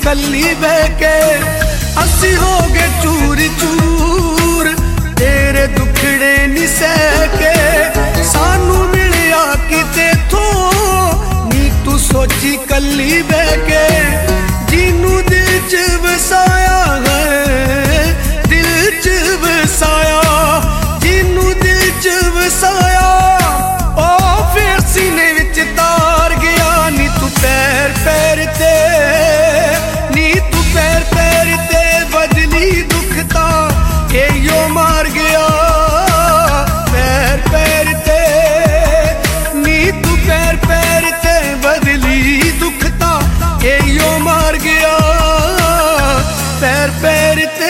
खली बह के असी हो गए चूर चूर तेरे दुखड़े नी सह के सानू मिलिया किते थो नी तू सोची कली बह के जिनू दिल च बसाया है दिल च बसाया जिनू दिल च बसाया ओ फिर सीने विच तार गया नी तू पैर पैर ते नी तू पैर पैर ते बदली दुखता के यो मार गया पैर पैर ते नी तू पैर पैर ते बदली दुखता के यो मार गया पैर पैर ते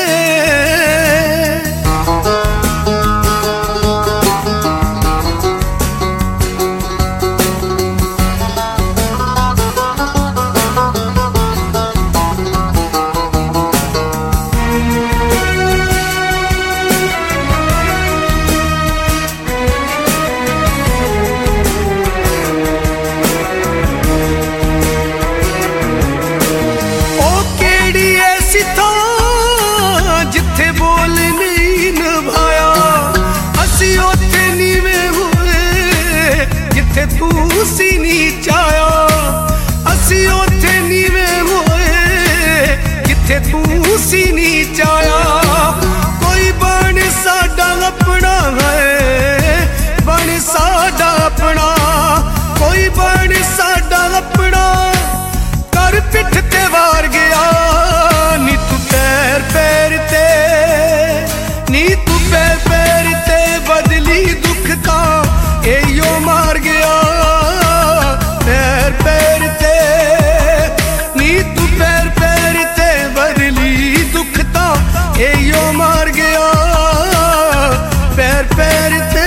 तू सी नीचाया असी ओथे नीवे होए जिथे तू सी नीचाया कोई बन साडा अपना है बन साडा अपना कोई बन साडा अपना कर पिठ ते वार गया नी तू पैर पैर ते नी तू पैर पैर ते बदली दुखता ए यो मार गया पैर पैर ते नी तू पैर पैर ते बदली दुखता ए यो मार गया पैर पैर ते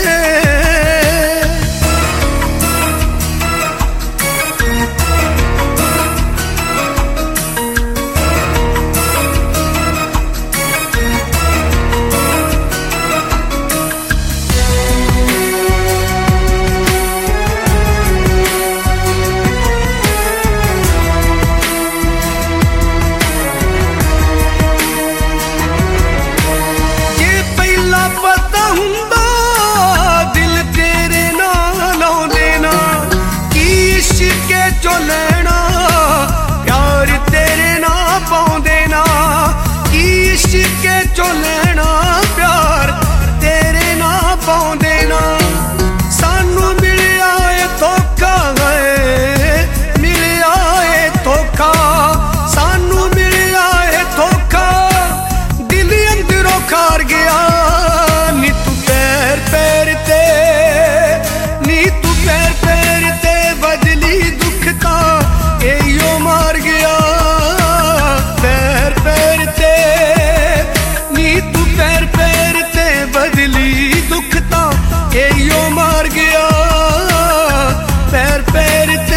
चो लेना प्यार तेरे ना पाउंदे ना की इश्के चो लेना प्यार तेरे ना पाउंदे ना सानू मिलिया ए धोखा है मिलिया ए धोखा सानू मिलिया ए धोखा दिल अंदरों खार गया नी तू पैर पैर ते नी तू पैर पैर ते बदली दुखता ए यो मार गया पैर पैर ते नी तू पैर पैर ते बदली दुखता ए यो मार गया पैर पैर ते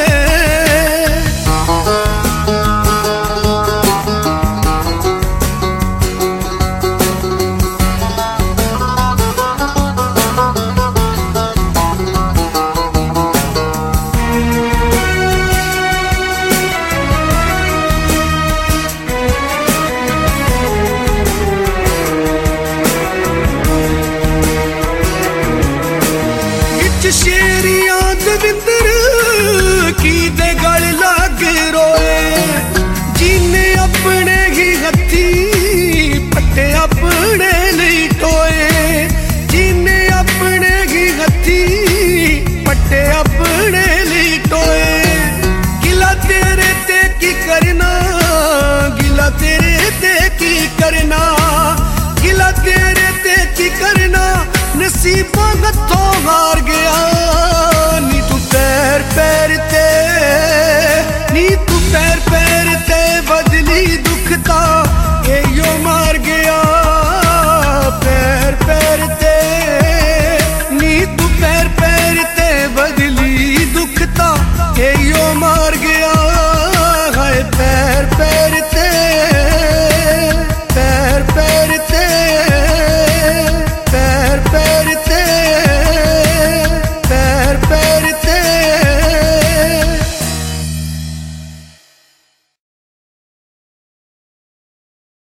शेरिया दविंदर की दे गल लग रोए जिन्ने अपने ही हथी पट्टे अपने लिए टोए जिन्ने अपने ही हथी पट्टे अपने लिए टोए गिला तेरे ते की करना गिला तेरे ते की करना गिला तेरे ते की करना नसीबा हथों हार गए